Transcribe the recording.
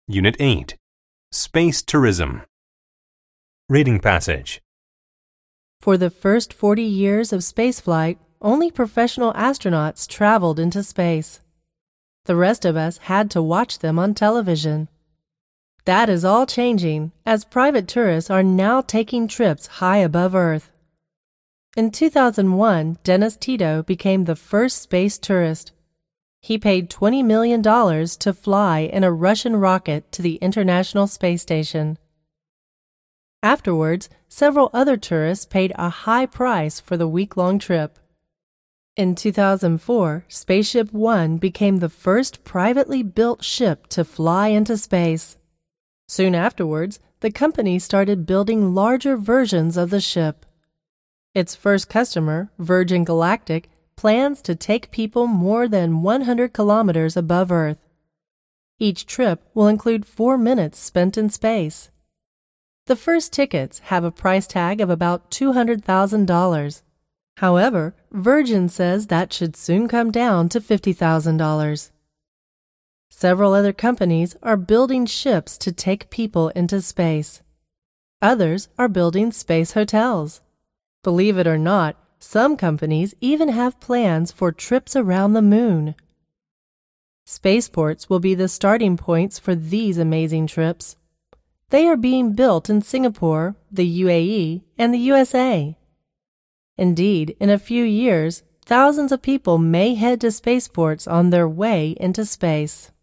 Unit 8. Space Tourism. Reading passage. For the first 40 years of spaceflight, only professional astronauts traveled into space. The rest of us had to watch them on television. That is all changing, as private tourists are now taking trips high above Earth. In 2001, Dennis Tito became the first space tourist. He paid $20 million to fly in a Russian rocket to the International Space Station. Afterwards, several other tourists paid a high price for the week-long trip. In 2004, Spaceship One became the first privately built ship to fly into space. Soon afterwards, the company started building larger versions of the ship. Its first customer, Virgin Galactic, plans to take people more than 100 kilometers above Earth. Each trip will include 4 minutes spent in space. The first tickets have a price tag of about $200,000. However, Virgin says that should soon come down to $50,000. Several other companies are building ships to take people into space. Others are building space hotels. Believe it or not, some companies even have plans for trips around the moon. Spaceports will be the starting points for these amazing trips. They are being built in Singapore, the UAE, and the USA. Indeed, in a few years, thousands of people may head to spaceports on their way into space.